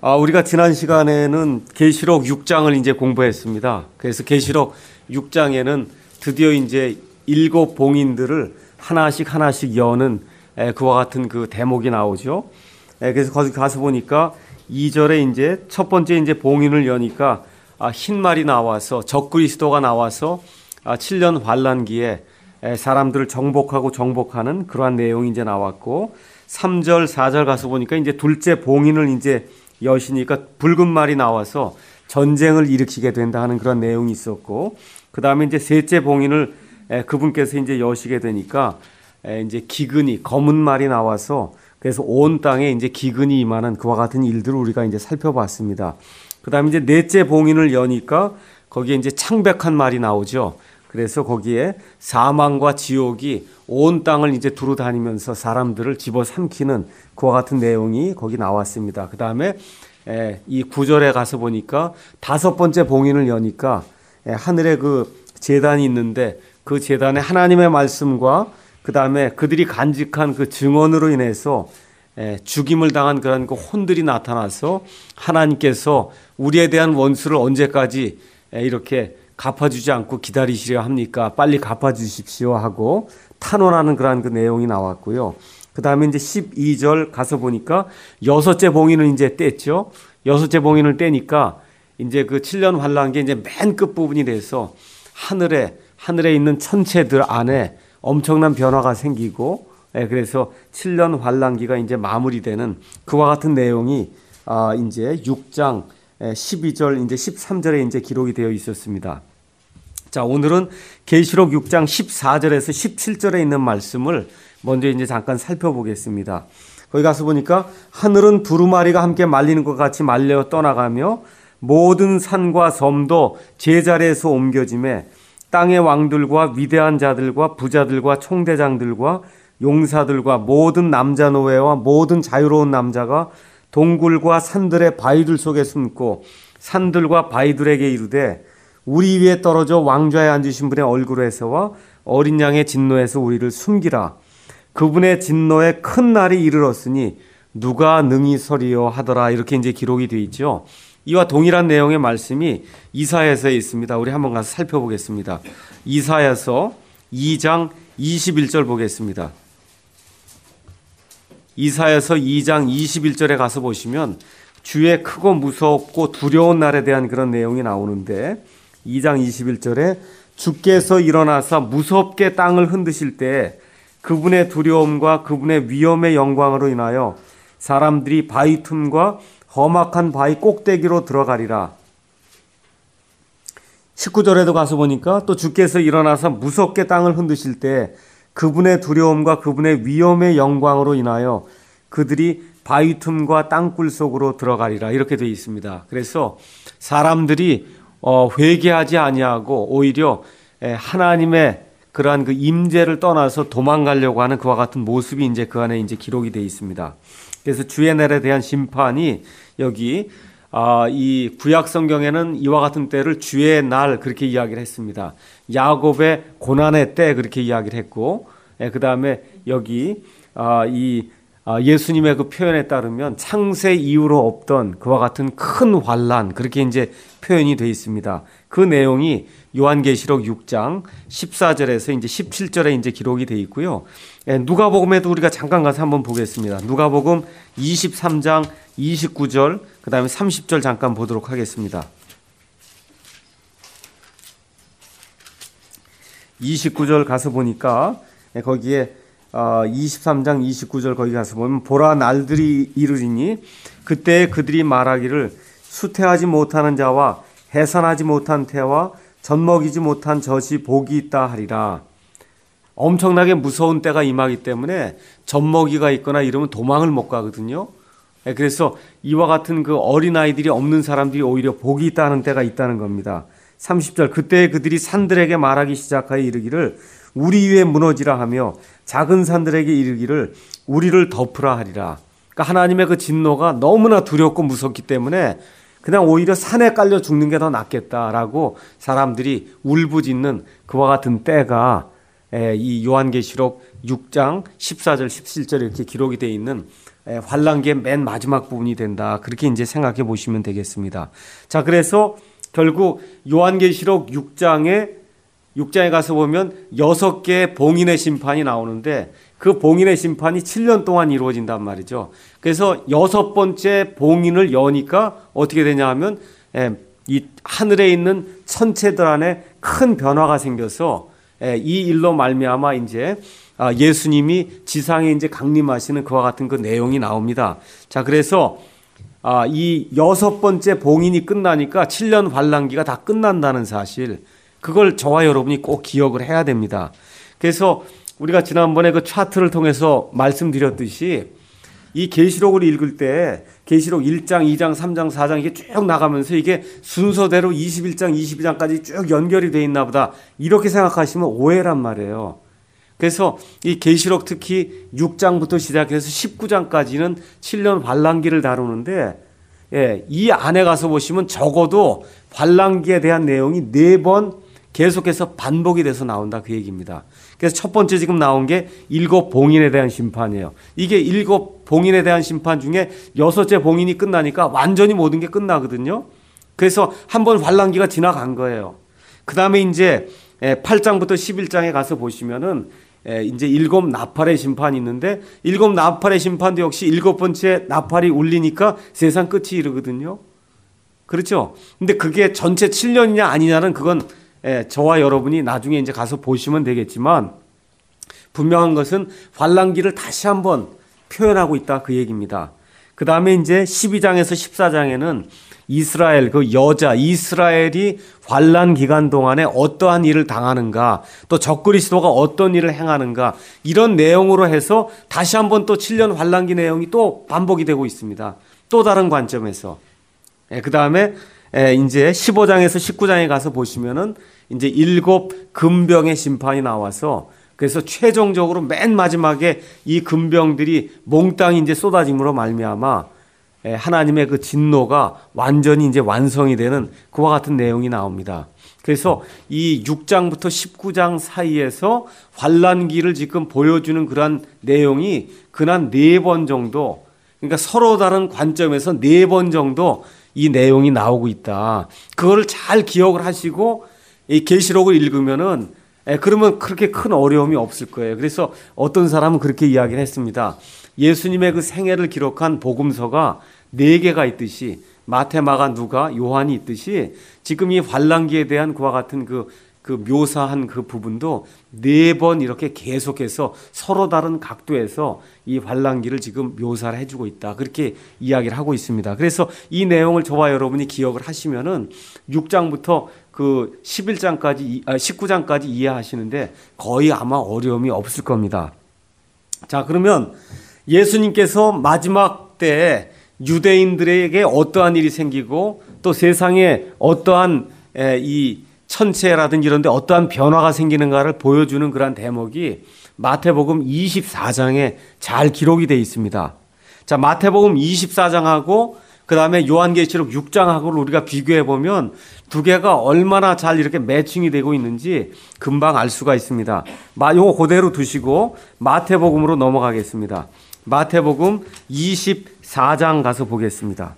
우리가 지난 시간에는 계시록 6장을 이제 공부했습니다. 그래서 계시록 6장에는 드디어 이제 7 봉인들을 하나씩 여는 그와 같은 그 대목이 나오죠. 그래서 거기 가서 보니까 2절에 이제 첫 번째 이제 봉인을 여니까 흰 말이 나와서 적그리스도가 나와서 7년 환란기에 사람들을 정복하는 그러한 내용이 이제 나왔고, 3절, 4절 가서 보니까 이제 둘째 봉인을 이제 여시니까 붉은 말이 나와서 전쟁을 일으키게 된다 하는 그런 내용이 있었고, 그 다음에 이제 셋째 봉인을 그분께서 이제 여시게 되니까 이제 기근이 검은 말이 나와서 그래서 온 땅에 이제 기근이 임하는 그와 같은 일들을 우리가 이제 살펴봤습니다. 그 다음에 이제 넷째 봉인을 여니까 거기에 이제 창백한 말이 나오죠. 그래서 거기에 사망과 지옥이 온 땅을 이제 두루 다니면서 사람들을 집어삼키는 그와 같은 내용이 거기 나왔습니다. 그 다음에 이 9절에 가서 보니까 5번째 봉인을 여니까 하늘에 그 제단이 있는데 그 제단에 하나님의 말씀과 그 다음에 그들이 간직한 그 증언으로 인해서 죽임을 당한 그런 그 혼들이 나타나서 하나님께서 우리에 대한 원수를 언제까지 이렇게 갚아주지 않고 기다리시려 합니까? 빨리 갚아주십시오 하고 탄원하는 그러한 그 내용이 나왔고요. 그 다음에 이제 12절 가서 보니까 6째 봉인을 이제 뗐죠. 6째 봉인을 떼니까 이제 그 7년 환란기 이제 맨 끝부분이 돼서 하늘에 있는 천체들 안에 엄청난 변화가 생기고, 그래서 7년 환란기가 이제 마무리되는 그와 같은 내용이 이제 6장 12절 이제 13절에 이제 기록이 되어 있었습니다. 자, 오늘은 계시록 6장 14절에서 17절에 있는 말씀을 먼저 이제 잠깐 살펴보겠습니다. 거기 가서 보니까 하늘은 두루마리가 함께 말리는 것 같이 말려 떠나가며 모든 산과 섬도 제자리에서 옮겨짐에 땅의 왕들과 위대한 자들과 부자들과 총대장들과 용사들과 모든 남자 노예와 모든 자유로운 남자가 동굴과 산들의 바위들 속에 숨고 산들과 바위들에게 이르되 우리 위에 떨어져 왕좌에 앉으신 분의 얼굴에서와 어린 양의 진노에서 우리를 숨기라. 그분의 진노에 큰 날이 이르렀으니 누가 능히 서리요 하더라. 이렇게 이제 기록이 되어 있죠. 이와 동일한 내용의 말씀이 이사야서에 있습니다. 우리 한번 가서 살펴보겠습니다. 이사야서 2장 21절 보겠습니다. 이사야서 2장 21절에 가서 보시면 주의 크고 무섭고 두려운 날에 대한 그런 내용이 나오는데, 2장 21절에 주께서 일어나사 무섭게 땅을 흔드실 때 그분의 두려움과 그분의 위엄의 영광으로 인하여 사람들이 바위 틈과 험악한 바위 꼭대기로 들어가리라. 19절에도 가서 보니까 또 주께서 일어나서 무섭게 땅을 흔드실 때 그분의 두려움과 그분의 위엄의 영광으로 인하여 그들이 바위 틈과 땅굴 속으로 들어가리라. 이렇게 되어 있습니다. 그래서 사람들이 회개하지 아니하고 오히려 하나님의 그러한 그 임재를 떠나서 도망가려고 하는 그와 같은 모습이 이제 그 안에 이제 기록이 되어 있습니다. 그래서 주의 날에 대한 심판이 여기 이 구약 성경에는 이와 같은 때를 주의 날 그렇게 이야기를 했습니다. 야곱의 고난의 때 그렇게 이야기를 했고, 그 다음에 여기 이 예수님의 그 표현에 따르면 창세 이후로 없던 그와 같은 큰 환란 그렇게 이제 표현이 되어 있습니다. 그 내용이 요한계시록 6장 14절에서 이제 17절에 이제 기록이 되어 있고요. 누가복음에도 우리가 잠깐 가서 한번 보겠습니다. 누가복음 23장 29절 그 다음에 30절 잠깐 보도록 하겠습니다. 29절 가서 보니까 거기에 23장 29절 거기 가서 보면 보라 날들이 이르리니 그때 그들이 말하기를 수태하지 못하는 자와 해산하지 못한 태와 젖먹이지 못한 젖이 복이 있다 하리라. 엄청나게 무서운 때가 임하기 때문에 젖먹이가 있거나 이러면 도망을 못 가거든요. 그래서 이와 같은 그 어린아이들이 없는 사람들이 오히려 복이 있다는 때가 있다는 겁니다. 30절 그때 그들이 산들에게 말하기 시작하여 이르기를 우리 위에 무너지라 하며 작은 산들에게 이르기를 우리를 덮으라 하리라. 그러니까 하나님의 그 진노가 너무나 두렵고 무섭기 때문에 그냥 오히려 산에 깔려 죽는 게 더 낫겠다라고 사람들이 울부짖는 그와 같은 때가 이 요한계시록 6장 14절 17절 이렇게 기록이 되어 있는 환란기의 맨 마지막 부분이 된다. 그렇게 이제 생각해 보시면 되겠습니다. 자, 그래서 결국 요한계시록 6장에 가서 보면 6개의 봉인의 심판이 나오는데 그 봉인의 심판이 7년 동안 이루어진단 말이죠. 그래서 6번째 봉인을 여니까 어떻게 되냐 하면 이 하늘에 있는 천체들 안에 큰 변화가 생겨서 이 일로 말미암아 이제 예수님이 지상에 이제 강림하시는 그와 같은 그 내용이 나옵니다. 자, 그래서 이 6번째 봉인이 끝나니까 7년 환란기가 다 끝난다는 사실, 그걸 저와 여러분이 꼭 기억을 해야 됩니다. 그래서 우리가 지난번에 그 차트를 통해서 말씀드렸듯이 이 계시록을 읽을 때 계시록 1장, 2장, 3장, 4장 이게 쭉 나가면서 이게 순서대로 21장, 22장까지 쭉 연결이 돼 있나 보다 이렇게 생각하시면 오해란 말이에요. 그래서 이 계시록 특히 6장부터 시작해서 19장까지는 7년 환란기를 다루는데 이 안에 가서 보시면 적어도 환란기에 대한 내용이 4번 계속해서 반복이 돼서 나온다 그 얘기입니다. 그래서 첫 번째 지금 나온 게 7 봉인에 대한 심판이에요. 이게 7 봉인에 대한 심판 중에 6째 봉인이 끝나니까 완전히 모든 게 끝나거든요. 그래서 한번 환란기가 지나간 거예요. 그 다음에 이제 8장부터 11장에 가서 보시면은 이제 7 나팔의 심판이 있는데 7 나팔의 심판도 역시 7번째 나팔이 울리니까 세상 끝이 이르거든요. 그렇죠? 근데 그게 전체 7년이냐 아니냐는 그건 저와 여러분이 나중에 이제 가서 보시면 되겠지만 분명한 것은 환란기를 다시 한번 표현하고 있다 그 얘기입니다. 그 다음에 이제 12장에서 14장에는 이스라엘, 그 여자 이스라엘이 환란 기간 동안에 어떠한 일을 당하는가, 또 적그리스도가 어떤 일을 행하는가, 이런 내용으로 해서 다시 한번 또 7년 환란기 내용이 또 반복이 되고 있습니다. 또 다른 관점에서. 그 다음에 이제 15장에서 19장에 가서 보시면은 이제 7 금병의 심판이 나와서 그래서 최종적으로 맨 마지막에 이 금병들이 몽땅 이제 쏟아짐으로 말미암아 하나님의 그 진노가 완전히 이제 완성이 되는 그와 같은 내용이 나옵니다. 그래서 이 6장부터 19장 사이에서 환란기를 지금 보여주는 그러한 내용이 그난 4번 정도, 그러니까 서로 다른 관점에서 4번 정도 이 내용이 나오고 있다. 그거를 잘 기억을 하시고 이 계시록을 읽으면은 그러면 그렇게 큰 어려움이 없을 거예요. 그래서 어떤 사람은 그렇게 이야기를 했습니다. 예수님의 그 생애를 기록한 복음서가 4개가 있듯이 마태, 마가, 누가, 요한이 있듯이 지금 이 환란기에 대한 그와 같은 그 묘사한 그 부분도 4번 이렇게 계속해서 서로 다른 각도에서 이 환란기를 지금 묘사를 해주고 있다. 그렇게 이야기를 하고 있습니다. 그래서 이 내용을 저와 여러분이 기억을 하시면은 6장부터 그 19장까지 이해하시는데 거의 아마 어려움이 없을 겁니다. 자, 그러면 예수님께서 마지막 때에 유대인들에게 어떠한 일이 생기고 또 세상에 어떠한 이 천체라든지 이런 데 어떠한 변화가 생기는가를 보여주는 그런 대목이 마태복음 24장에 잘 기록이 되어 있습니다. 자, 마태복음 24장하고 그 다음에 요한계시록 6장하고를 우리가 비교해 보면 두 개가 얼마나 잘 이렇게 매칭이 되고 있는지 금방 알 수가 있습니다. 요거 그대로 두시고 마태복음으로 넘어가겠습니다. 마태복음 24장 가서 보겠습니다.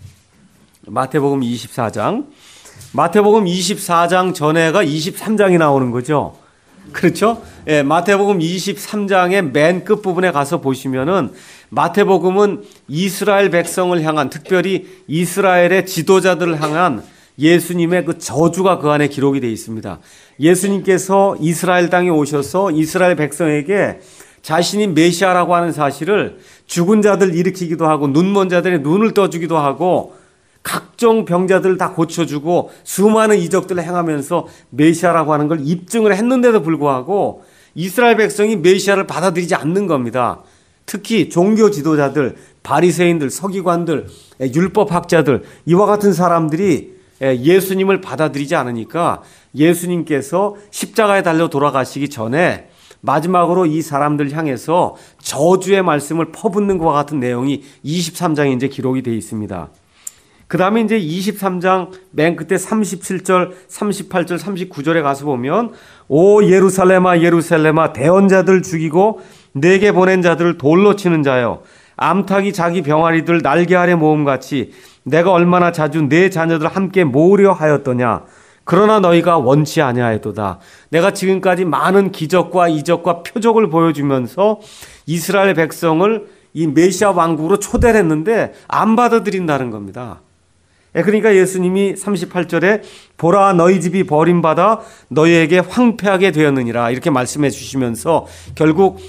마태복음 24장. 마태복음 24장 전에가 23장이 나오는 거죠. 그렇죠? 예, 마태복음 23장의 맨 끝부분에 가서 보시면은 마태복음은 이스라엘 백성을 향한, 특별히 이스라엘의 지도자들을 향한 예수님의 그 저주가 그 안에 기록이 되어 있습니다. 예수님께서 이스라엘 땅에 오셔서 이스라엘 백성에게 자신이 메시아라고 하는 사실을 죽은 자들 일으키기도 하고 눈먼 자들의 눈을 떠주기도 하고 각종 병자들을 다 고쳐주고 수많은 이적들을 행하면서 메시아라고 하는 걸 입증을 했는데도 불구하고 이스라엘 백성이 메시아를 받아들이지 않는 겁니다. 특히 종교 지도자들, 바리새인들, 서기관들, 율법학자들, 이와 같은 사람들이 예수님을 받아들이지 않으니까 예수님께서 십자가에 달려 돌아가시기 전에 마지막으로 이 사람들 향해서 저주의 말씀을 퍼붓는 것과 같은 내용이 23장에 이제 기록이 되어 있습니다. 그 다음에 이제 23장 맨 끝에 37절, 38절, 39절에 가서 보면 오 예루살렘아 예루살렘아 대언자들 죽이고 내게 보낸 자들을 돌로 치는 자여 암탉이 자기 병아리들 날개 아래 모음같이 내가 얼마나 자주 내 자녀들 함께 모으려 하였더냐. 그러나 너희가 원치 아니하였도다. 내가 지금까지 많은 기적과 이적과 표적을 보여주면서 이스라엘 백성을 이 메시아 왕국으로 초대를 했는데 안 받아들인다는 겁니다. 그러니까 예수님이 38절에 보라 너희 집이 버림받아 너희에게 황폐하게 되었느니라 이렇게 말씀해 주시면서 결국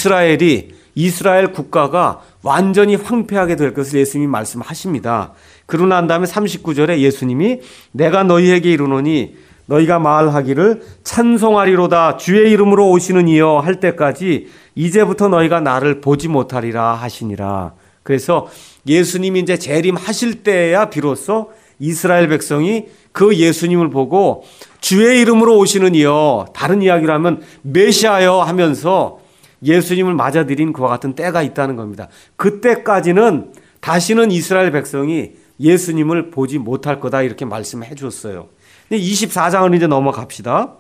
이스라엘 국가가 완전히 황폐하게 될 것을 예수님이 말씀하십니다. 그러고 난 다음에 39절에 예수님이 내가 너희에게 이르노니 너희가 말하기를 찬송하리로다 주의 이름으로 오시는 이여 할 때까지 이제부터 너희가 나를 보지 못하리라 하시니라. 그래서 예수님이 이제 재림하실 때야 비로소 이스라엘 백성이 그 예수님을 보고 주의 이름으로 오시는 이여, 다른 이야기로 하면 메시아여 하면서 예수님을 맞아들인 그와 같은 때가 있다는 겁니다. 그때까지는 다시는 이스라엘 백성이 예수님을 보지 못할 거다 이렇게 말씀해 줬어요. 24장을 이제 넘어갑시다.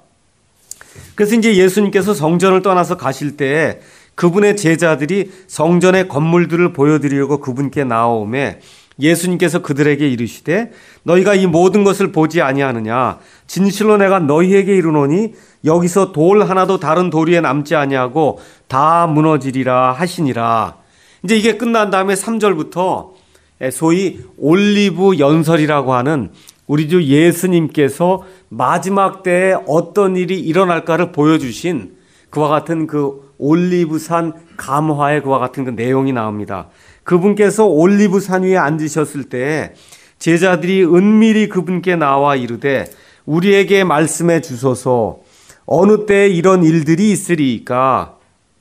그래서 이제 예수님께서 성전을 떠나서 가실 때 그분의 제자들이 성전의 건물들을 보여드리려고 그분께 나오매 예수님께서 그들에게 이르시되 너희가 이 모든 것을 보지 아니하느냐. 진실로 내가 너희에게 이르노니 여기서 돌 하나도 다른 돌 위에 남지 아니하고 다 무너지리라 하시니라. 이제 이게 끝난 다음에 3절부터 소위 올리브 연설이라고 하는 우리 주 예수님께서 마지막 때에 어떤 일이 일어날까를 보여주신 그와 같은 그 올리브산 감화의 그와 같은 그 내용이 나옵니다. 그분께서 올리브산 위에 앉으셨을 때 제자들이 은밀히 그분께 나와 이르되 우리에게 말씀해 주소서 어느 때에 이런 일들이 있으리이까.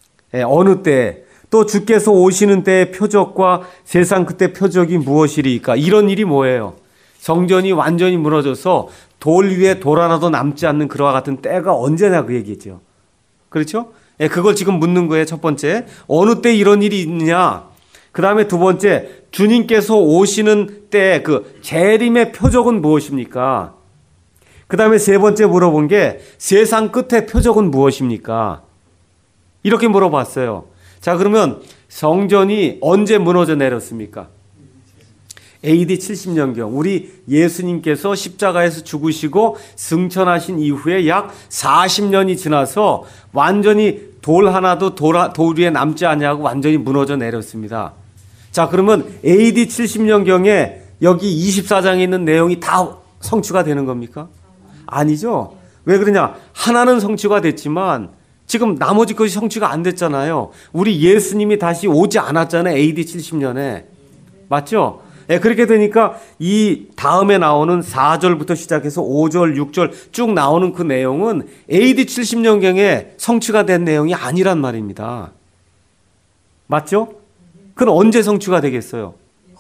어느 때 또 주께서 오시는 때의 표적과 세상 그때 표적이 무엇이리이까. 이런 일이 뭐예요? 성전이 완전히 무너져서 돌 위에 돌 하나도 남지 않는 그와 같은 때가 언제냐 그 얘기죠. 그렇죠? 그걸 지금 묻는 거예요. 첫 번째, 어느 때 이런 일이 있느냐. 그 다음에 두 번째, 주님께서 오시는 때 그 재림의 표적은 무엇입니까? 그 다음에 세 번째 물어본 게 세상 끝의 표적은 무엇입니까? 이렇게 물어봤어요. 자, 그러면 성전이 언제 무너져 내렸습니까? AD 70년경 우리 예수님께서 십자가에서 죽으시고 승천하신 이후에 약 40년이 지나서 완전히 돌 하나도 돌 위에 남지 않냐고 완전히 무너져 내렸습니다. 자, 그러면 AD 70년경에 여기 24장에 있는 내용이 다 성취가 되는 겁니까? 아니죠. 왜 그러냐? 하나는 성취가 됐지만 지금 나머지 것이 성취가 안 됐잖아요. 우리 예수님이 다시 오지 않았잖아요. AD 70년에. 맞죠? 그렇게 되니까 이 다음에 나오는 4절부터 시작해서 5절, 6절 쭉 나오는 그 내용은 AD 70년경에 성취가 된 내용이 아니란 말입니다. 맞죠? 그건 언제 성취가 되겠어요?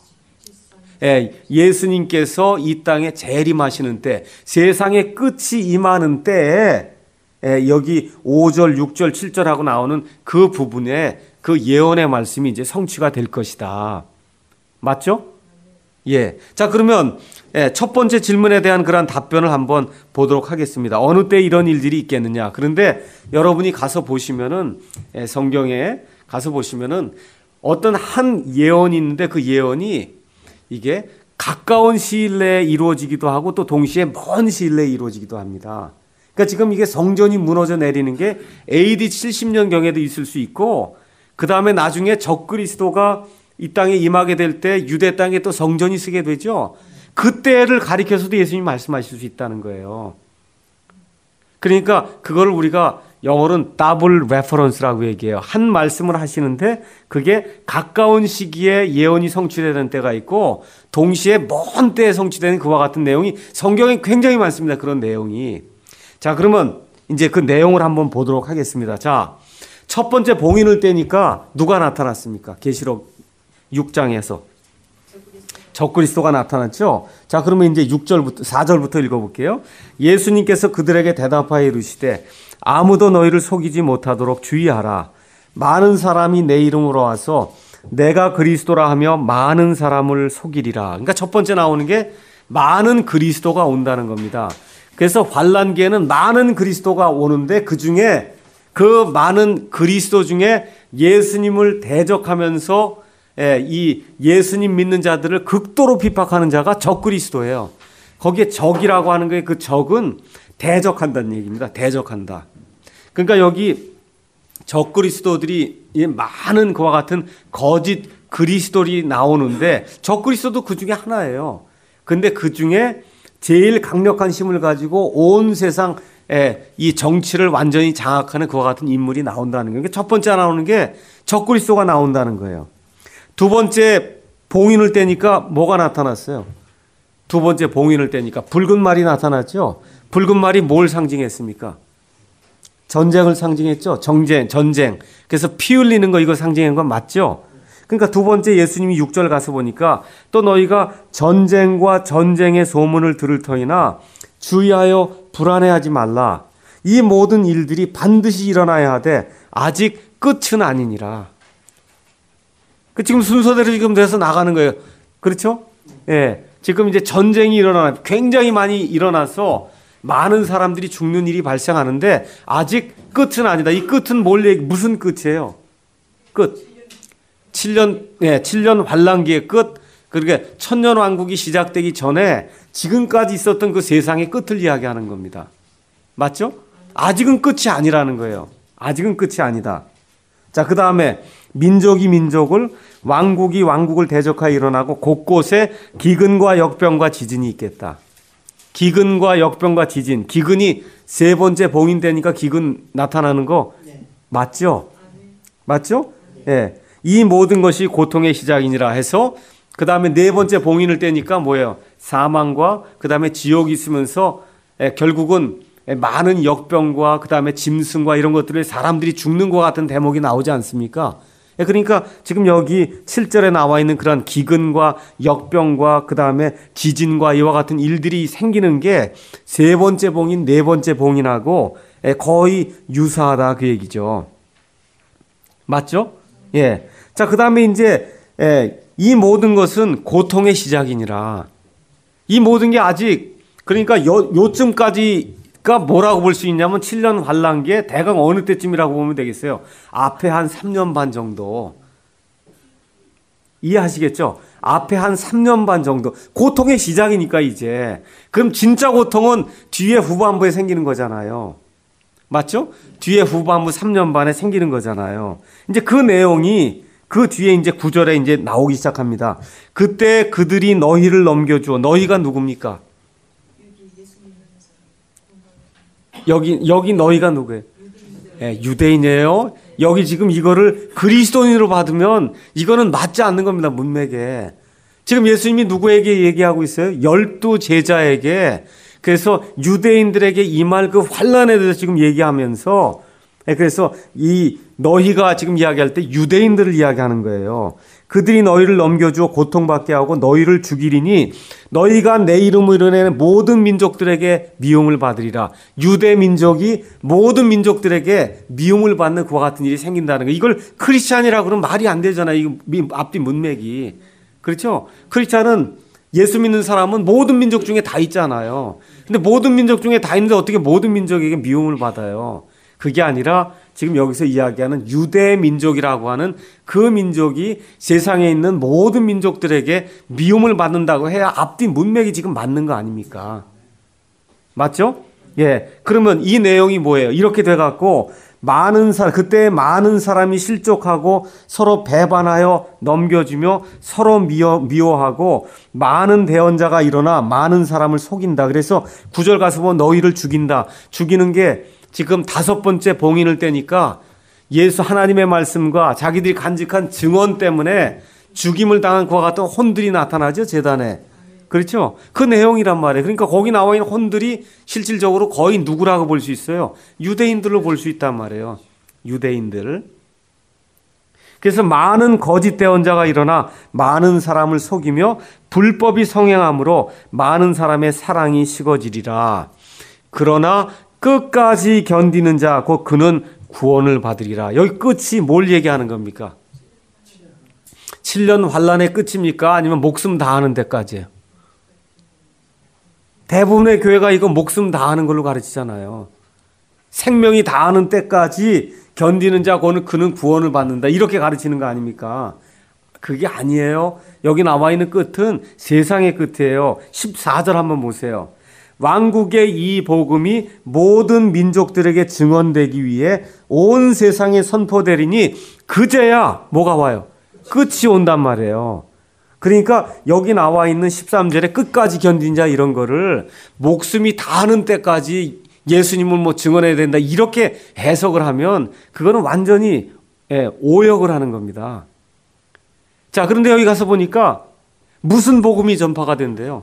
예수님께서 이 땅에 재림하시는 때, 세상의 끝이 임하는 때에 여기 5절, 6절, 7절하고 나오는 그 부분에 그 예언의 말씀이 이제 성취가 될 것이다. 맞죠? 예. 자, 그러면 첫 번째 질문에 대한 그런 답변을 한번 보도록 하겠습니다. 어느 때 이런 일들이 있겠느냐. 그런데 여러분이 가서 보시면은 성경에 가서 보시면은 어떤 한 예언이 있는데 그 예언이 이게 가까운 시일 내에 이루어지기도 하고 또 동시에 먼 시일 내에 이루어지기도 합니다. 그러니까 지금 이게 성전이 무너져 내리는 게 AD 70년경에도 있을 수 있고 그 다음에 나중에 적그리스도가 이 땅에 임하게 될 때 유대 땅에 또 성전이 쓰게 되죠. 그때를 가리켜서도 예수님이 말씀하실 수 있다는 거예요. 그러니까 그걸 우리가 영어로는 더블 레퍼런스라고 얘기해요. 한 말씀을 하시는데 그게 가까운 시기에 예언이 성취되는 때가 있고 동시에 먼 때에 성취되는 그와 같은 내용이 성경에 굉장히 많습니다. 그런 내용이. 자, 그러면 이제 그 내용을 한번 보도록 하겠습니다. 자, 첫 번째 봉인을 떼니까 누가 나타났습니까? 계시록 6장에서 적그리스도가 나타났죠. 자, 그러면 이제 4절부터 읽어볼게요. 예수님께서 그들에게 대답하여 이르시되 아무도 너희를 속이지 못하도록 주의하라. 많은 사람이 내 이름으로 와서 내가 그리스도라 하며 많은 사람을 속이리라. 그러니까 첫 번째 나오는 게 많은 그리스도가 온다는 겁니다. 그래서 환란기에는 많은 그리스도가 오는데 그 많은 그리스도 중에 예수님을 대적하면서 이 예수님 믿는 자들을 극도로 비판하는 자가 적그리스도예요. 거기에 적이라고 하는 게 그 적은 대적한다는 얘기입니다. 대적한다. 그러니까 여기 적그리스도들이 많은 그와 같은 거짓 그리스도들이 나오는데 적그리스도도 그 중에 하나예요. 근데 그 중에 제일 강력한 힘을 가지고 온 세상 이 정치를 완전히 장악하는 그와 같은 인물이 나온다는 거예요. 첫 번째 나오는 게 적그리스도가 나온다는 거예요. 두 번째 봉인을 떼니까 뭐가 나타났어요? 두 번째 봉인을 떼니까 붉은 말이 나타났죠. 붉은 말이 뭘 상징했습니까? 전쟁을 상징했죠. 전쟁. 그래서 피 흘리는 거 이거 상징한 건 맞죠? 그러니까 두 번째 예수님이 6절 가서 보니까 또 너희가 전쟁과 전쟁의 소문을 들을 터이나 주의하여 불안해하지 말라. 이 모든 일들이 반드시 일어나야 하되 아직 끝은 아니니라. 지금 순서대로 지금 돼서 나가는 거예요. 그렇죠? 예. 지금 이제 전쟁이 굉장히 많이 일어나서 많은 사람들이 죽는 일이 발생하는데 아직 끝은 아니다. 이 끝은 무슨 끝이에요? 끝. 7년 환란기의 끝. 그러니까 천년 왕국이 시작되기 전에 지금까지 있었던 그 세상의 끝을 이야기하는 겁니다. 맞죠? 아직은 끝이 아니라는 거예요. 아직은 끝이 아니다. 자, 그 다음에 민족이 민족을, 왕국이 왕국을 대적하여 일어나고 곳곳에 기근과 역병과 지진이 있겠다. 기근과 역병과 지진. 기근이 세 번째 봉인되니까 기근 나타나는 거 맞죠? 맞죠? 예. 이 모든 것이 고통의 시작이니라 해서 그 다음에 네 번째 봉인을 떼니까 뭐예요? 사망과 그 다음에 지옥이 있으면서 결국은 많은 역병과 그 다음에 짐승과 이런 것들을 사람들이 죽는 것 같은 대목이 나오지 않습니까? 그러니까 지금 여기 7절에 나와 있는 그런 기근과 역병과 그 다음에 지진과 이와 같은 일들이 생기는 게 세 번째 봉인, 네 번째 봉인하고 거의 유사하다 그 얘기죠. 맞죠? 예. 자, 그 다음에 이제 이 모든 것은 고통의 시작이니라. 이 모든 게 아직 그러니까 요쯤까지가 뭐라고 볼 수 있냐면 7년 환란기에 대강 어느 때쯤이라고 보면 되겠어요. 앞에 한 3년 반 정도. 이해하시겠죠? 앞에 한 3년 반 정도. 고통의 시작이니까 이제. 그럼 진짜 고통은 뒤에 후반부에 생기는 거잖아요. 맞죠? 뒤에 후반부 3년 반에 생기는 거잖아요. 이제 그 내용이 그 뒤에 이제 9절에 이제 나오기 시작합니다. 그때 그들이 너희를 넘겨주어. 너희가 누굽니까? 여기 너희가 누구예요? 유대인이에요. 여기 지금 이거를 그리스도인으로 받으면 이거는 맞지 않는 겁니다. 문맥에. 지금 예수님이 누구에게 얘기하고 있어요? 12 제자에게. 그래서 유대인들에게 임할 그 환란에 대해서 지금 얘기하면서 그래서 이 너희가 지금 이야기할 때 유대인들을 이야기하는 거예요. 그들이 너희를 넘겨주어 고통받게 하고 너희를 죽이리니 너희가 내 이름으로 이르는 모든 민족들에게 미움을 받으리라. 유대 민족이 모든 민족들에게 미움을 받는 그와 같은 일이 생긴다는 거. 이걸 크리스찬이라고 그러면 말이 안 되잖아요. 이 앞뒤 문맥이. 그렇죠? 크리스찬은 예수 믿는 사람은 모든 민족 중에 다 있잖아요. 근데 모든 민족 중에 다 있는데 어떻게 모든 민족에게 미움을 받아요? 그게 아니라 지금 여기서 이야기하는 유대 민족이라고 하는 그 민족이 세상에 있는 모든 민족들에게 미움을 받는다고 해야 앞뒤 문맥이 지금 맞는 거 아닙니까? 맞죠? 예. 그러면 이 내용이 뭐예요? 이렇게 돼갖고 그때 많은 사람이 실족하고 서로 배반하여 넘겨주며 서로 미워하고 많은 대언자가 일어나 많은 사람을 속인다. 그래서 9절 가서 보면 너희를 죽인다. 죽이는 게 지금 5번째 봉인을 떼니까 예수 하나님의 말씀과 자기들이 간직한 증언 때문에 죽임을 당한 그와 같은 혼들이 나타나죠, 제단에. 그렇죠? 그 내용이란 말이에요. 그러니까 거기 나와 있는 혼들이 실질적으로 거의 누구라고 볼 수 있어요? 유대인들로 볼 수 있단 말이에요. 유대인들. 그래서 많은 거짓 대언자가 일어나 많은 사람을 속이며 불법이 성행함으로 많은 사람의 사랑이 식어지리라. 그러나 끝까지 견디는 자, 곧 그는 구원을 받으리라. 여기 끝이 뭘 얘기하는 겁니까? 7년 환란의 끝입니까? 아니면 목숨 다하는 데까지예요? 대부분의 교회가 이거 목숨 다하는 걸로 가르치잖아요. 생명이 다하는 때까지 견디는 자, 그는 구원을 받는다. 이렇게 가르치는 거 아닙니까? 그게 아니에요. 여기 나와 있는 끝은 세상의 끝이에요. 14절 한번 보세요. 왕국의 이 복음이 모든 민족들에게 증언되기 위해 온 세상에 선포되리니 그제야 뭐가 와요? 끝이 온단 말이에요. 그러니까 여기 나와 있는 13절에 끝까지 견딘 자 이런 거를 목숨이 다하는 때까지 예수님을 뭐 증언해야 된다 이렇게 해석을 하면 그거는 완전히 오역을 하는 겁니다. 자, 그런데 여기 가서 보니까 무슨 복음이 전파가 된대요?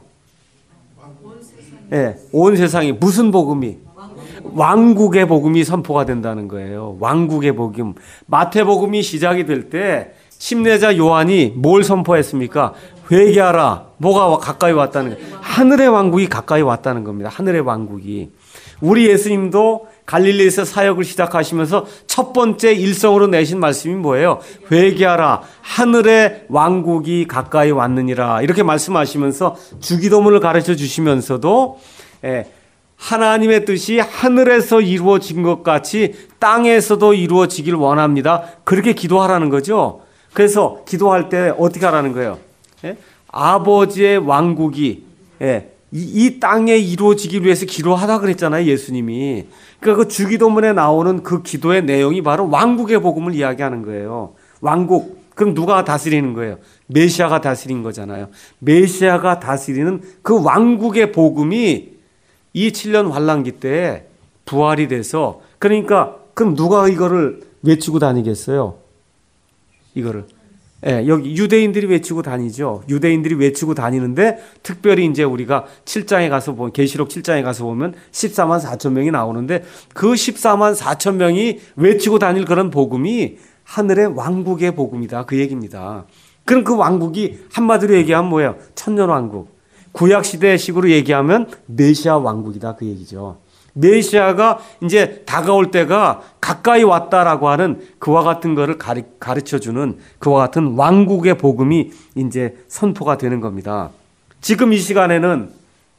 온 세상에 무슨 복음이? 왕국의 복음이 선포가 된다는 거예요. 왕국의 복음. 마태복음이 시작이 될 때 침례자 요한이 뭘 선포했습니까? 회개하라. 뭐가 가까이 왔다는 거예요. 하늘의 왕국이 가까이 왔다는 겁니다. 하늘의 왕국이. 우리 예수님도 갈릴리에서 사역을 시작하시면서 첫 번째 일성으로 내신 말씀이 뭐예요? 회개하라. 하늘의 왕국이 가까이 왔느니라. 이렇게 말씀하시면서 주기도문을 가르쳐 주시면서도 하나님의 뜻이 하늘에서 이루어진 것 같이 땅에서도 이루어지길 원합니다. 그렇게 기도하라는 거죠. 그래서 기도할 때 어떻게 하라는 거예요? 아버지의 왕국이 이 땅에 이루어지기 위해서 기도하다 그랬잖아요, 예수님이. 그러니까 그 주기도문에 나오는 그 기도의 내용이 바로 왕국의 복음을 이야기하는 거예요. 왕국. 그럼 누가 다스리는 거예요? 메시아가 다스린 거잖아요. 메시아가 다스리는 그 왕국의 복음이 이 7년 환란기 때에 부활이 돼서, 그러니까 그럼 누가 이거를 외치고 다니겠어요? 이거를. 여기 유대인들이 외치고 다니죠. 유대인들이 외치고 다니는데 특별히 이제 우리가 7장에 가서 보면, 계시록 7장에 가서 보면 14만 4천 명이 나오는데 그 14만 4천 명이 외치고 다닐 그런 복음이 하늘의 왕국의 복음이다. 그 얘기입니다. 그럼 그 왕국이 한마디로 얘기하면 뭐예요? 천년왕국. 구약시대식으로 얘기하면 메시아 왕국이다. 그 얘기죠. 메시아가 이제 다가올 때가 가까이 왔다라고 하는 그와 같은 거를 가르쳐주는 그와 같은 왕국의 복음이 이제 선포가 되는 겁니다. 지금 이 시간에는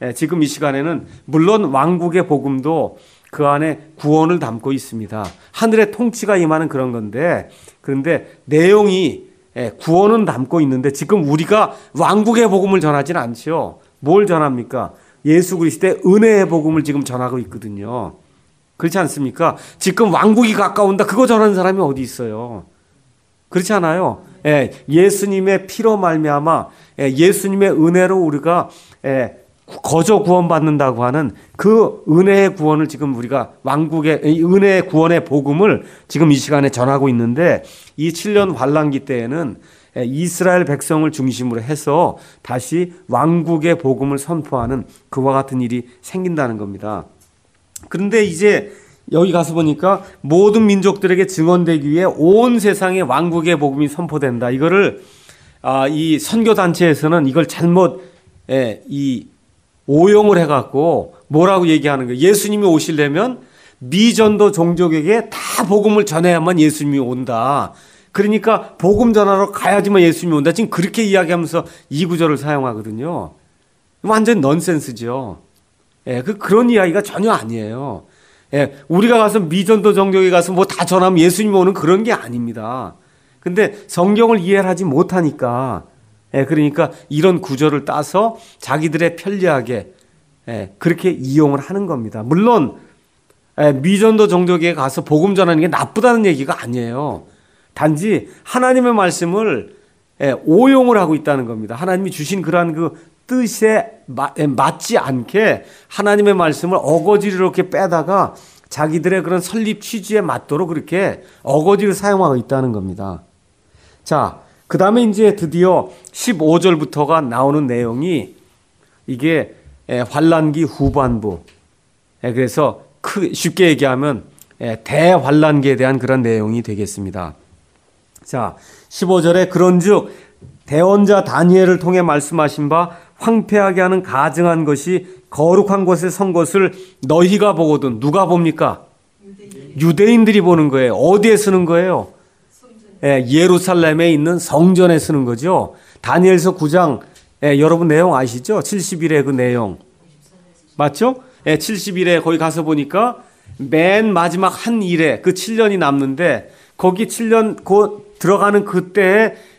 물론 왕국의 복음도 그 안에 구원을 담고 있습니다. 하늘의 통치가 임하는 그런 건데, 그런데 내용이 구원은 담고 있는데 지금 우리가 왕국의 복음을 전하지는 않죠. 뭘 전합니까? 예수 그리스도의 은혜의 복음을 지금 전하고 있거든요. 그렇지 않습니까? 지금 왕국이 가까운다. 그거 전하는 사람이 어디 있어요? 그렇지 않아요? 예수님의 피로 말미암아 예수님의 은혜로 우리가 거저 구원받는다고 하는 그 은혜의 구원을 지금 우리가 왕국의 은혜의 구원의 복음을 지금 이 시간에 전하고 있는데, 이 7년 환란기 때에는 이스라엘 백성을 중심으로 해서 다시 왕국의 복음을 선포하는 그와 같은 일이 생긴다는 겁니다. 그런데 이제 여기 가서 보니까 모든 민족들에게 증언되기 위해 온 세상에 왕국의 복음이 선포된다. 이거를 이 선교단체에서는 이걸 잘못 오용을 해갖고 뭐라고 얘기하는 거예요? 예수님이 오시려면 미전도 종족에게 다 복음을 전해야만 예수님이 온다. 그러니까 복음 전하러 가야지만 예수님이 온다. 지금 그렇게 이야기하면서 이 구절을 사용하거든요. 완전 넌센스죠. 그런 이야기가 전혀 아니에요. 우리가 가서 미전도 종족에 가서 뭐 다 전하면 예수님이 오는 그런 게 아닙니다. 근데 성경을 이해를 하지 못하니까, 그러니까 이런 구절을 따서 자기들의 편리하게 그렇게 이용을 하는 겁니다. 물론 미전도 종족에 가서 복음 전하는 게 나쁘다는 얘기가 아니에요. 단지 하나님의 말씀을 오용을 하고 있다는 겁니다. 하나님이 주신 그러한 그 뜻에 맞지 않게 하나님의 말씀을 어거지로 이렇게 빼다가 자기들의 그런 설립 취지에 맞도록 그렇게 어거지를 사용하고 있다는 겁니다. 자, 그 다음에 이제 드디어 15절부터가 나오는 내용이 이게 환란기 후반부. 그래서 쉽게 얘기하면 대환란기에 대한 그런 내용이 되겠습니다. 자, 15절에 그런즉 대언자 다니엘을 통해 말씀하신 바 황폐하게 하는 가증한 것이 거룩한 곳에 선 것을 너희가 보거든. 누가 봅니까? 유대인들이 보는 거예요. 어디에 쓰는 거예요? 예루살렘에 있는 성전에 쓰는 거죠. 다니엘서 9장 여러분 내용 아시죠? 70일의 그 내용 맞죠? 70일에 거기 가서 보니까 맨 마지막 한 일에 그 7년이 남는데 거기 7년 곧 들어가는 그때에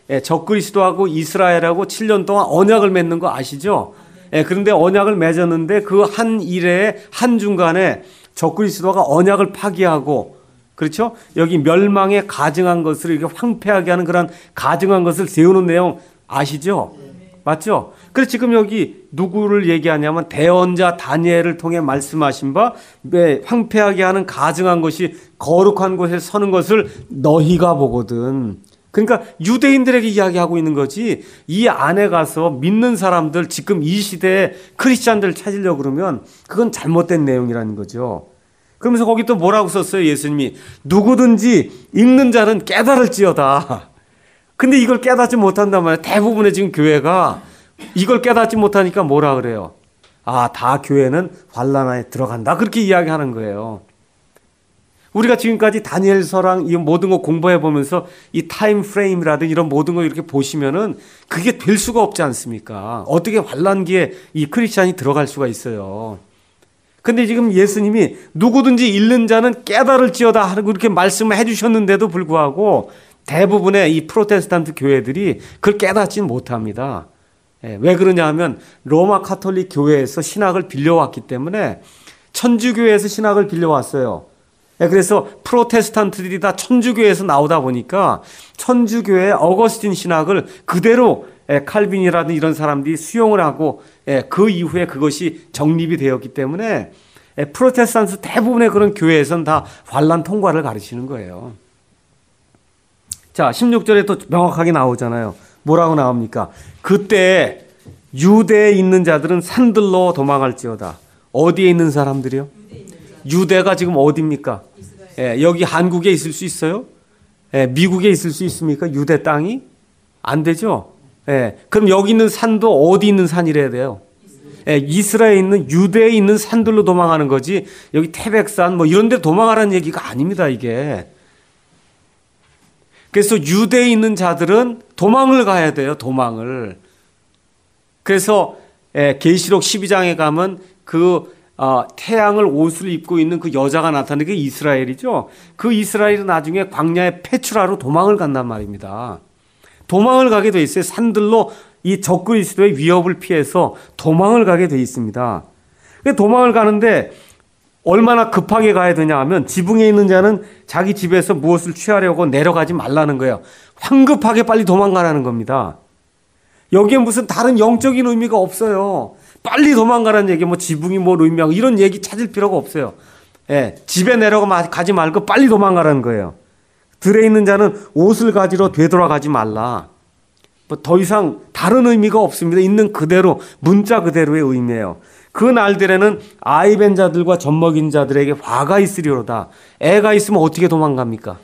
적그리스도하고 이스라엘하고 7년 동안 언약을 맺는 거 아시죠? 그런데 언약을 맺었는데 그 한 일에 한중간에 적그리스도가 언약을 파기하고, 그렇죠? 여기 멸망에 가증한 것을 이렇게 황폐하게 하는 그런 가증한 것을 세우는 내용 아시죠? 맞죠? 그래서 지금 여기 누구를 얘기하냐면 대언자 다니엘을 통해 말씀하신 바 황폐하게 하는 가증한 것이 거룩한 곳에 서는 것을 너희가 보거든. 그러니까 유대인들에게 이야기하고 있는 거지, 이 안에 가서 믿는 사람들, 지금 이 시대에 크리스찬들을 찾으려고 그러면 그건 잘못된 내용이라는 거죠. 그러면서 거기 또 뭐라고 썼어요? 예수님이 누구든지 읽는 자는 깨달을지어다. 근데 이걸 깨닫지 못한단 말이에요. 대부분의 지금 교회가 이걸 깨닫지 못하니까 뭐라 그래요? 아, 다 교회는 환난 안에 들어간다, 그렇게 이야기하는 거예요. 우리가 지금까지 다니엘서랑 이 모든 거 공부해 보면서 이 타임 프레임이라든 이런 모든 거 이렇게 보시면은 그게 될 수가 없지 않습니까? 어떻게 환난기에 이 크리스찬이 들어갈 수가 있어요? 근데 지금 예수님이 누구든지 읽는 자는 깨달을지어다 하고 그렇게 말씀을 해주셨는데도 불구하고 대부분의 이 프로테스탄트 교회들이 그걸 깨닫지는 못합니다. 왜 그러냐 하면 로마 카톨릭 교회에서 신학을 빌려왔기 때문에, 천주교회에서 신학을 빌려왔어요. 그래서 프로테스탄트들이 다 천주교회에서 나오다 보니까 천주교회의 어거스틴 신학을 그대로 칼빈이라든 이런 사람들이 수용을 하고 그 이후에 그것이 정립이 되었기 때문에 프로테스탄트 대부분의 그런 교회에서는 다 환난 통과를 가르치는 거예요. 자, 16절에 또 명확하게 나오잖아요. 뭐라고 나옵니까? 그때 유대에 있는 자들은 산들로 도망할지어다. 어디에 있는 사람들이요? 유대가 지금 어디입니까? 여기 한국에 있을 수 있어요? 미국에 있을 수 있습니까? 유대 땅이? 안 되죠? 그럼 여기 있는 산도 어디 있는 산이래야 돼요? 이스라엘에 있는, 유대에 있는 산들로 도망하는 거지, 여기 태백산 뭐 이런 데 도망하라는 얘기가 아닙니다, 이게. 그래서 유대에 있는 자들은 도망을 가야 돼요, 도망을. 그래서 계시록 12장에 가면 그 태양을 옷을 입고 있는 그 여자가 나타나는 게 이스라엘이죠. 그 이스라엘은 나중에 광야의 페추라로 도망을 간단 말입니다. 도망을 가게 돼 있어요. 산들로 이 적그리스도의 위협을 피해서 도망을 가게 돼 있습니다. 도망을 가는데 얼마나 급하게 가야 되냐 하면, 지붕에 있는 자는 자기 집에서 무엇을 취하려고 내려가지 말라는 거예요. 황급하게 빨리 도망가라는 겁니다. 여기에 무슨 다른 영적인 의미가 없어요. 빨리 도망가라는 얘기, 뭐 지붕이 뭘 의미하고 이런 얘기 찾을 필요가 없어요. 집에 내려가지 말고 빨리 도망가라는 거예요. 들에 있는 자는 옷을 가지러 되돌아가지 말라. 뭐 더 이상 다른 의미가 없습니다. 있는 그대로, 문자 그대로의 의미예요. 그 날들에는 아이벤 자들과 젖먹인 자들에게 화가 있으리로다. 애가 있으면 어떻게 도망갑니까?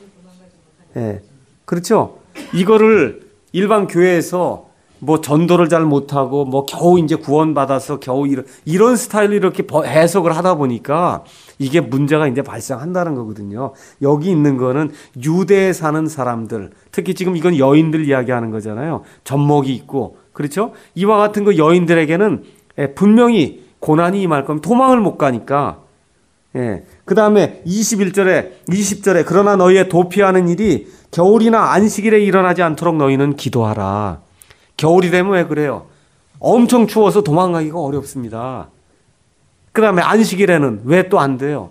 그렇죠? 이거를 일반 교회에서 뭐 전도를 잘 못하고 뭐 겨우 이제 구원받아서 겨우 이런 스타일로 이렇게 해석을 하다 보니까 이게 문제가 이제 발생한다는 거거든요. 여기 있는 거는 유대에 사는 사람들, 특히 지금 이건 여인들 이야기하는 거잖아요. 젖먹이 있고, 그렇죠? 이와 같은 그 여인들에게는 분명히 고난이 임할 겁니다. 도망을 못 가니까. 그 다음에 20절에 그러나 너희의 도피하는 일이 겨울이나 안식일에 일어나지 않도록 너희는 기도하라. 겨울이 되면 왜 그래요? 엄청 추워서 도망가기가 어렵습니다. 그 다음에 안식일에는 왜 또 안 돼요?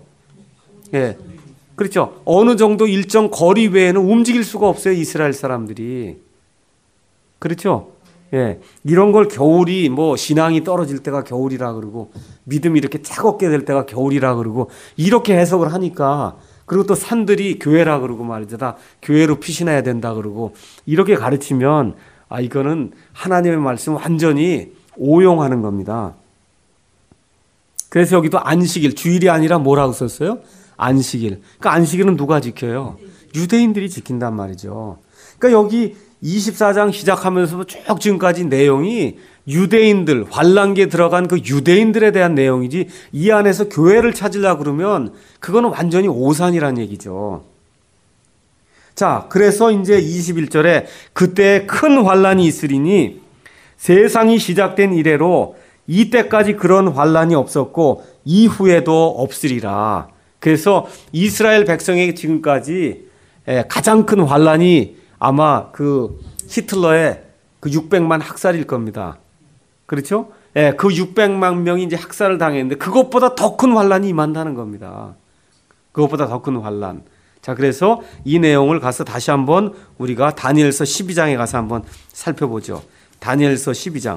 그렇죠. 어느 정도 일정 거리 외에는 움직일 수가 없어요, 이스라엘 사람들이. 그렇죠. 이런 걸 겨울이, 뭐 신앙이 떨어질 때가 겨울이라 그러고 믿음이 이렇게 차갑게 될 때가 겨울이라 그러고 이렇게 해석을 하니까, 그리고 또 산들이 교회라 그러고 말이죠. 다 교회로 피신해야 된다 그러고 이렇게 가르치면, 이거는 하나님의 말씀 완전히 오용하는 겁니다. 그래서 여기도 안식일, 주일이 아니라 뭐라고 썼어요? 안식일. 그러니까 안식일은 누가 지켜요? 유대인들이 지킨단 말이죠. 그러니까 여기 24장 시작하면서 쭉 지금까지 내용이 유대인들, 환란기에 들어간 그 유대인들에 대한 내용이지, 이 안에서 교회를 찾으려고 그러면 그거는 완전히 오산이란 얘기죠. 자, 그래서 이제 21절에 그때 큰 환란이 있으리니 세상이 시작된 이래로 이때까지 그런 환란이 없었고 이후에도 없으리라. 그래서 이스라엘 백성에게 지금까지 가장 큰 환란이 아마 그 히틀러의 그 600만 학살일 겁니다. 그렇죠? 예, 그 600만 명이 이제 학살을 당했는데 그것보다 더 큰 환란이 임한다는 겁니다. 그것보다 더 큰 환란. 자, 그래서 이 내용을 가서 다시 한번 우리가 다니엘서 12장에 가서 한번 살펴보죠. 다니엘서 12장.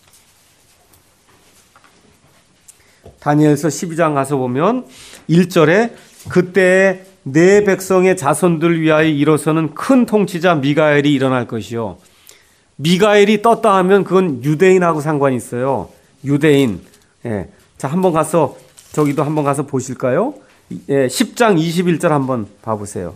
다니엘서 12장 가서 보면 1절에 그때 내 백성의 자손들 위하여 일어서는 큰 통치자 미가엘이 일어날 것이요. 미가엘이 떴다 하면 그건 유대인하고 상관이 있어요. 유대인. 예. 자, 한번 가서 저기도 한번 가서 보실까요? 예, 10장 21절 한번 봐보세요.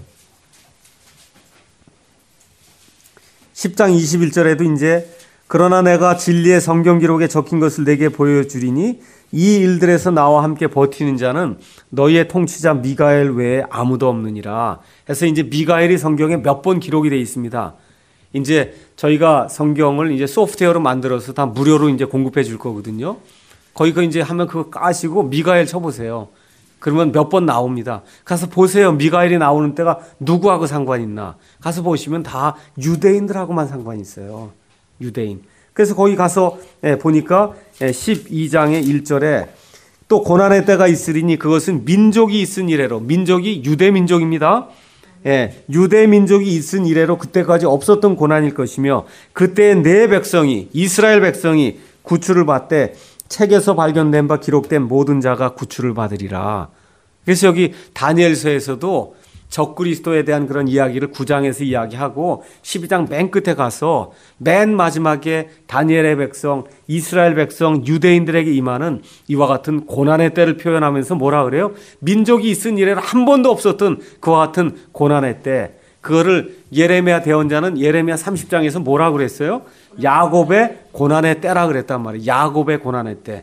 10장 21절에도 이제 그러나 내가 진리의 성경 기록에 적힌 것을 내게 보여주리니 이 일들에서 나와 함께 버티는 자는 너희의 통치자 미가엘 외에 아무도 없느니라. 해서 이제 미가엘이 성경에 몇 번 기록이 되어 있습니다. 이제 저희가 성경을 이제 소프트웨어로 만들어서 다 무료로 이제 공급해 줄 거거든요. 거기 그 이제 하면 그거 까시고 미가엘 쳐보세요. 그러면 몇 번 나옵니다. 가서 보세요. 미가엘이 나오는 때가 누구하고 상관이 있나. 가서 보시면 다 유대인들하고만 상관이 있어요. 유대인. 그래서 거기 가서 보니까 12장의 1절에 또 고난의 때가 있으리니 그것은 민족이 있은 이래로. 민족이 유대 민족입니다. 유대 민족이 있은 이래로 그때까지 없었던 고난일 것이며 그때 내 백성이 이스라엘 백성이 구출을 받되 책에서 발견된 바 기록된 모든 자가 구출을 받으리라. 그래서 여기 다니엘서에서도 적그리스도에 대한 그런 이야기를 9장에서 이야기하고 12장 맨 끝에 가서 맨 마지막에 다니엘의 백성, 이스라엘 백성, 유대인들에게 임하는 이와 같은 고난의 때를 표현하면서 뭐라 그래요? 민족이 있은 이래로 한 번도 없었던 그와 같은 고난의 때. 그거를 예레미야 대언자는 예레미야 30장에서 뭐라 그랬어요? 야곱의 고난의 때라 그랬단 말이에요. 야곱의 고난의 때.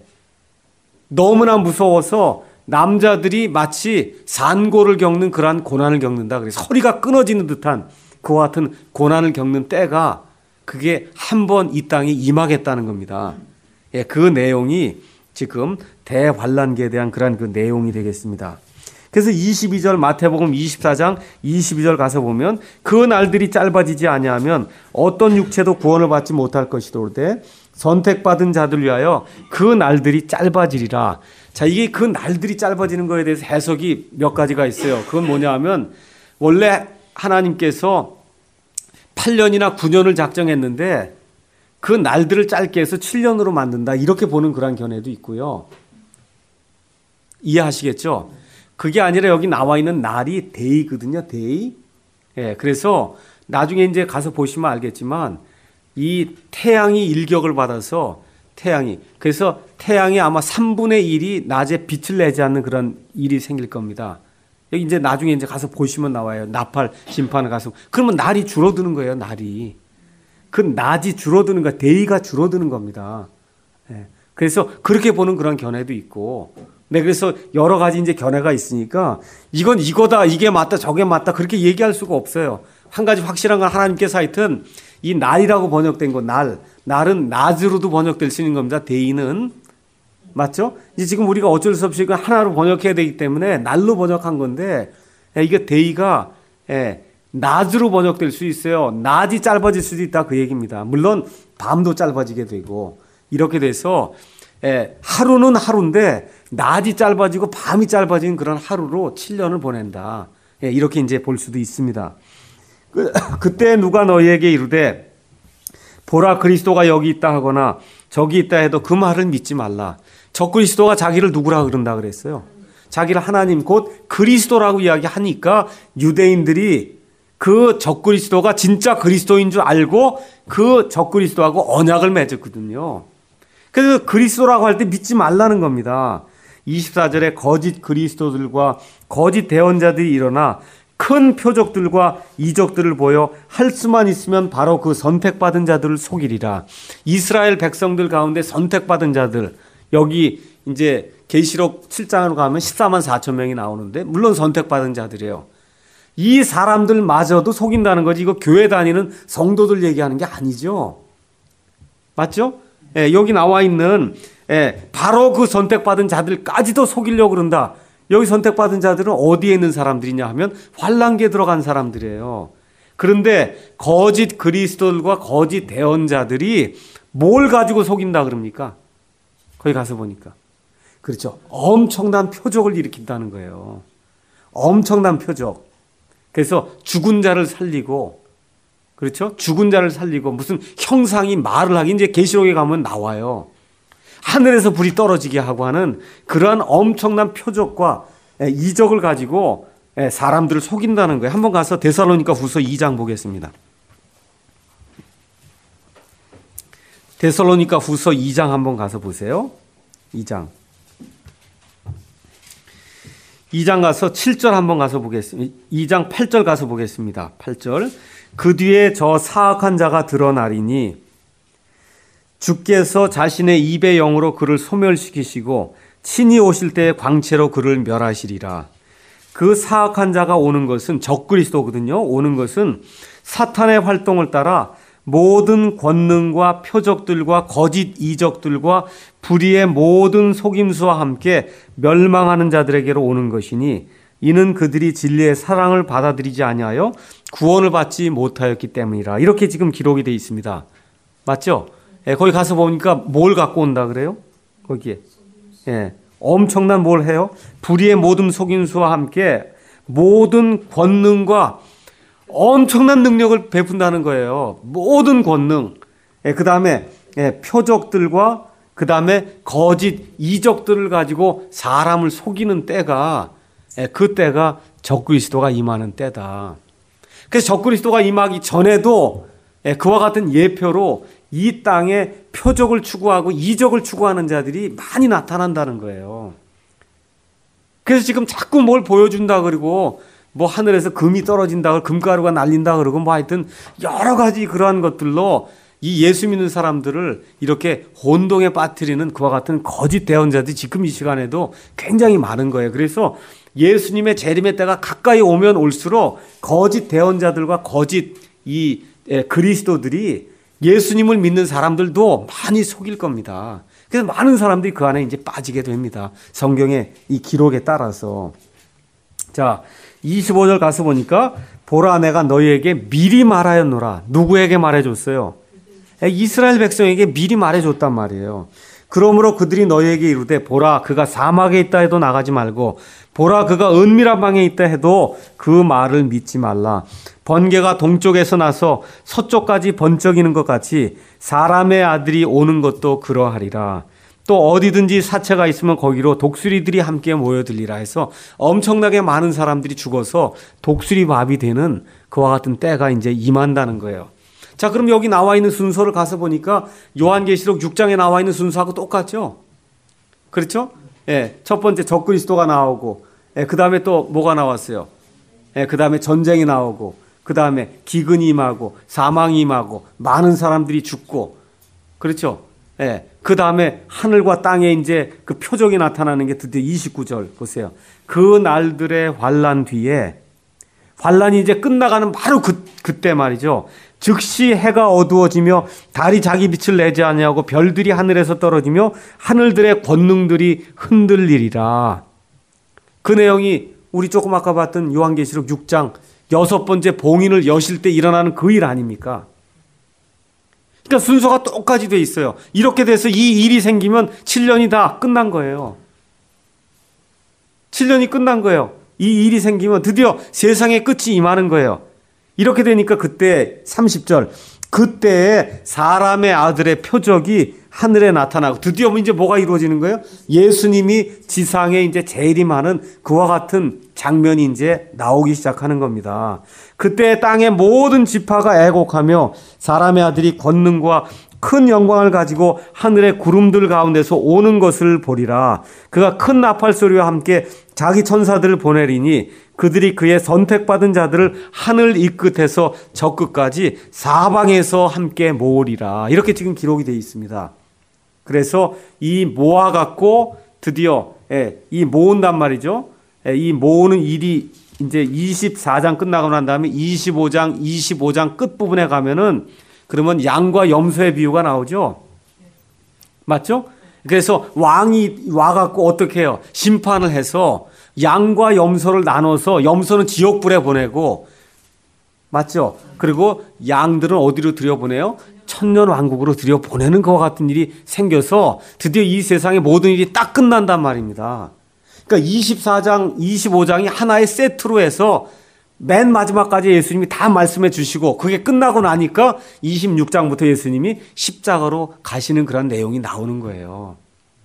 너무나 무서워서 남자들이 마치 산고를 겪는 그러한 고난을 겪는다. 그래서 허리가 끊어지는 듯한 그와 같은 고난을 겪는 때가 그게 한 번 이 땅에 임하겠다는 겁니다. 예, 그 내용이 지금 대환란기에 대한 그러한 그 내용이 되겠습니다. 그래서 22절 마태복음 24장 22절 가서 보면 그 날들이 짧아지지 아니하면 어떤 육체도 구원을 받지 못할 것이로되 선택받은 자들 위하여 그 날들이 짧아지리라. 자, 이게 그 날들이 짧아지는 거에 대해서 해석이 몇 가지가 있어요. 그건 뭐냐 하면 원래 하나님께서 8년이나 9년을 작정했는데 그 날들을 짧게 해서 7년으로 만든다. 이렇게 보는 그런 견해도 있고요. 이해하시겠죠? 그게 아니라 여기 나와 있는 날이 데이거든요. 데이. 예, 그래서 나중에 이제 가서 보시면 알겠지만 이 태양이 일격을 받아서 그래서 태양이 아마 3분의 1이 낮에 빛을 내지 않는 그런 일이 생길 겁니다. 여기 이제 나중에 이제 가서 보시면 나와요. 나팔 심판을 가서. 그러면 날이 줄어드는 거예요, 날이. 그 낮이 줄어드는 거, 데이가 줄어드는 겁니다. 예. 그래서 그렇게 보는 그런 견해도 있고. 네, 그래서 여러 가지 이제 견해가 있으니까 이건 이거다, 이게 맞다, 저게 맞다, 그렇게 얘기할 수가 없어요. 한 가지 확실한 건 하나님께서 하여튼 이 날이라고 번역된 거, 날은 낮으로도 번역될 수 있는 겁니다. 데이는. 맞죠? 이제 지금 우리가 어쩔 수 없이 이거 하나로 번역해야 되기 때문에 날로 번역한 건데, 이게 데이가, 낮으로 번역될 수 있어요. 낮이 짧아질 수도 있다. 그 얘기입니다. 물론, 밤도 짧아지게 되고, 이렇게 돼서, 하루는 하루인데, 낮이 짧아지고 밤이 짧아진 그런 하루로 7년을 보낸다. 이렇게 이제 볼 수도 있습니다. 그때 누가 너희에게 이르되 보라 그리스도가 여기 있다 하거나 저기 있다 해도 그 말을 믿지 말라. 적그리스도가 자기를 누구라 그런다 그랬어요. 자기를 하나님 곧 그리스도라고 이야기하니까 유대인들이 그 적그리스도가 진짜 그리스도인 줄 알고 그 적그리스도하고 언약을 맺었거든요. 그래서 그리스도라고 할 때 믿지 말라는 겁니다. 24절에 거짓 그리스도들과 거짓 대언자들이 일어나 큰 표적들과 이적들을 보여 할 수만 있으면 바로 그 선택받은 자들을 속이리라. 이스라엘 백성들 가운데 선택받은 자들, 여기 이제 계시록 7장으로 가면 14만 4천 명이 나오는데 물론 선택받은 자들이에요. 이 사람들마저도 속인다는 거지. 이거 교회 다니는 성도들 얘기하는 게 아니죠. 맞죠? 여기 나와 있는 바로 그 선택받은 자들까지도 속이려고 그런다. 여기 선택받은 자들은 어디에 있는 사람들이냐 하면 환란기에 들어간 사람들이에요. 그런데 거짓 그리스도들과 거짓 대언자들이 뭘 가지고 속인다 그럽니까? 거기 가서 보니까. 그렇죠. 엄청난 표적을 일으킨다는 거예요. 엄청난 표적. 그래서 죽은 자를 살리고, 그렇죠? 죽은 자를 살리고 무슨 형상이 말을 하기, 이제 계시록에 가면 나와요. 하늘에서 불이 떨어지게 하고 하는 그러한 엄청난 표적과 이적을 가지고 사람들을 속인다는 거예요. 한번 가서 데살로니가 후서 2장 보겠습니다. 데살로니가 후서 2장 한번 가서 보세요. 2장 가서 7절 한번 가서 보겠습니다. 2장 8절 가서 보겠습니다. 8절. 그 뒤에 저 사악한 자가 드러나리니 주께서 자신의 입의 영으로 그를 소멸시키시고 친히 오실 때의 광채로 그를 멸하시리라. 그 사악한 자가 오는 것은 적그리스도거든요. 오는 것은 사탄의 활동을 따라 모든 권능과 표적들과 거짓 이적들과 불의의 모든 속임수와 함께 멸망하는 자들에게로 오는 것이니 이는 그들이 진리의 사랑을 받아들이지 아니하여 구원을 받지 못하였기 때문이라. 이렇게 지금 기록이 되어 있습니다. 맞죠? 예, 거기 가서 보니까 뭘 갖고 온다 그래요? 거기에. 예, 엄청난 뭘 해요? 불의의 모든 속임수와 함께 모든 권능과 엄청난 능력을 베푼다는 거예요. 모든 권능. 그 다음에 표적들과 그 다음에 거짓 이적들을 가지고 사람을 속이는 때가, 그 때가 적그리스도가 임하는 때다. 그래서 적그리스도가 임하기 전에도 그와 같은 예표로 이 땅에 표적을 추구하고 이적을 추구하는 자들이 많이 나타난다는 거예요. 그래서 지금 자꾸 뭘 보여준다 그러고 뭐 하늘에서 금이 떨어진다, 금가루가 날린다 그러고 뭐 하여튼 여러 가지 그러한 것들로 이 예수 믿는 사람들을 이렇게 혼동에 빠뜨리는 그와 같은 거짓 대언자들이 지금 이 시간에도 굉장히 많은 거예요. 그래서 예수님의 재림의 때가 가까이 오면 올수록 거짓 대언자들과 거짓 이 그리스도들이 예수님을 믿는 사람들도 많이 속일 겁니다. 그래서 많은 사람들이 그 안에 이제 빠지게 됩니다. 성경의 이 기록에 따라서. 자, 25절 가서 보니까 보라 내가 너희에게 미리 말하였노라. 누구에게 말해줬어요? 이스라엘 백성에게 미리 말해줬단 말이에요. 그러므로 그들이 너희에게 이르되 보라 그가 사막에 있다 해도 나가지 말고 보라 그가 은밀한 방에 있다 해도 그 말을 믿지 말라. 번개가 동쪽에서 나서 서쪽까지 번쩍이는 것 같이 사람의 아들이 오는 것도 그러하리라. 또 어디든지 사체가 있으면 거기로 독수리들이 함께 모여들리라 해서 엄청나게 많은 사람들이 죽어서 독수리밥이 되는 그와 같은 때가 이제 임한다는 거예요. 자, 그럼 여기 나와 있는 순서를 가서 보니까 요한계시록 6장에 나와 있는 순서하고 똑같죠? 그렇죠? 예, 첫 번째 적그리스도가 나오고, 그 다음에 또 뭐가 나왔어요? 그 다음에 전쟁이 나오고, 그 다음에 기근이 임하고, 사망이 임하고, 많은 사람들이 죽고, 그렇죠? 예, 그 다음에 하늘과 땅에 이제 그 표적이 나타나는 게 드디어 29절 보세요. 그 날들의 환난 뒤에, 환난이 이제 끝나가는 바로 그때 말이죠. 즉시 해가 어두워지며 달이 자기 빛을 내지 아니하고 별들이 하늘에서 떨어지며 하늘들의 권능들이 흔들리리라. 그 내용이 우리 조금 아까 봤던 요한계시록 6장 6번째 봉인을 여실 때 일어나는 그 일 아닙니까? 그러니까 순서가 똑같이 돼 있어요. 이렇게 돼서 이 일이 생기면 7년이 다 끝난 거예요. 7년이 끝난 거예요. 이 일이 생기면 드디어 세상의 끝이 임하는 거예요. 이렇게 되니까 그때 30절 그때에 사람의 아들의 표적이 하늘에 나타나고 드디어 이제 뭐가 이루어지는 거예요? 예수님이 지상에 이제 재림하는 그와 같은 장면이 이제 나오기 시작하는 겁니다. 그때 땅의 모든 지파가 애곡하며 사람의 아들이 권능과 큰 영광을 가지고 하늘의 구름들 가운데서 오는 것을 보리라. 그가 큰 나팔 소리와 함께 자기 천사들을 보내리니 그들이 그의 선택받은 자들을 하늘 이 끝에서 저 끝까지 사방에서 함께 모으리라. 이렇게 지금 기록이 되어 있습니다. 그래서 이 모아갖고 드디어 이 모은단 말이죠. 이 모으는 일이 이제 24장 끝나고 난 다음에 25장 끝부분에 가면은 그러면 양과 염소의 비유가 나오죠. 맞죠? 그래서 왕이 와갖고 어떻게 해요? 심판을 해서 양과 염소를 나눠서 염소는 지옥불에 보내고 맞죠? 그리고 양들은 어디로 들여보내요? 천년 왕국으로 들여보내는 것과 같은 일이 생겨서 드디어 이 세상의 모든 일이 딱 끝난단 말입니다. 그러니까 24장, 25장이 하나의 세트로 해서 맨 마지막까지 예수님이 다 말씀해 주시고 그게 끝나고 나니까 26장부터 예수님이 십자가로 가시는 그런 내용이 나오는 거예요.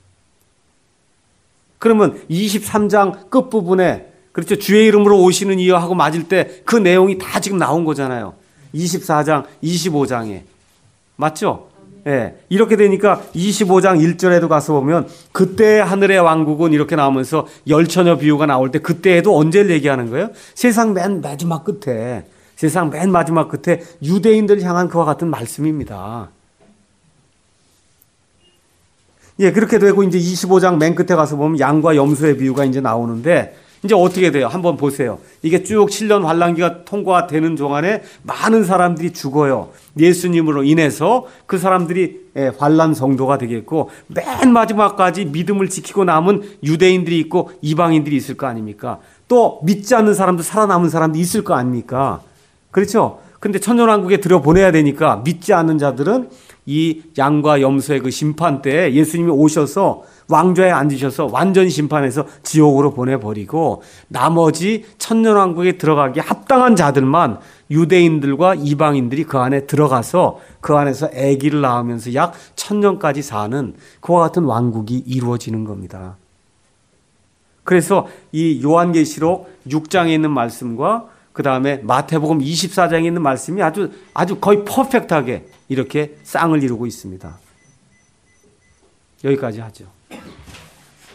그러면 23장 끝부분에 그렇죠. 주의 이름으로 오시는 이여 하고 맞을 때 그 내용이 다 지금 나온 거잖아요. 24장, 25장에. 맞죠? 예. 이렇게 되니까 25장 1절에도 가서 보면 그때 하늘의 왕국은 이렇게 나오면서 열처녀 비유가 나올 때 그때에도 언제를 얘기하는 거예요? 세상 맨 마지막 끝에, 세상 맨 마지막 끝에 유대인들을 향한 그와 같은 말씀입니다. 예, 그렇게 되고 이제 25장 맨 끝에 가서 보면 양과 염소의 비유가 이제 나오는데 이제 어떻게 돼요? 한번 보세요. 이게 쭉 7년 환란기가 통과되는 동안에 많은 사람들이 죽어요. 예수님으로 인해서 그 사람들이 환란 성도가 되겠고 맨 마지막까지 믿음을 지키고 남은 유대인들이 있고 이방인들이 있을 거 아닙니까? 또 믿지 않는 사람도 살아남은 사람도 있을 거 아닙니까? 그렇죠? 근데 천년왕국에 들여보내야 되니까 믿지 않는 자들은 이 양과 염소의 그 심판 때 예수님이 오셔서 왕좌에 앉으셔서 완전 심판해서 지옥으로 보내버리고 나머지 천년왕국에 들어가기 합당한 자들만 유대인들과 이방인들이 그 안에 들어가서 그 안에서 아기를 낳으면서 약 1000년까지 사는 그와 같은 왕국이 이루어지는 겁니다. 그래서 이 요한계시록 6장에 있는 말씀과 그 다음에 마태복음 24장에 있는 말씀이 아주 거의 퍼펙트하게 이렇게 쌍을 이루고 있습니다. 여기까지 하죠.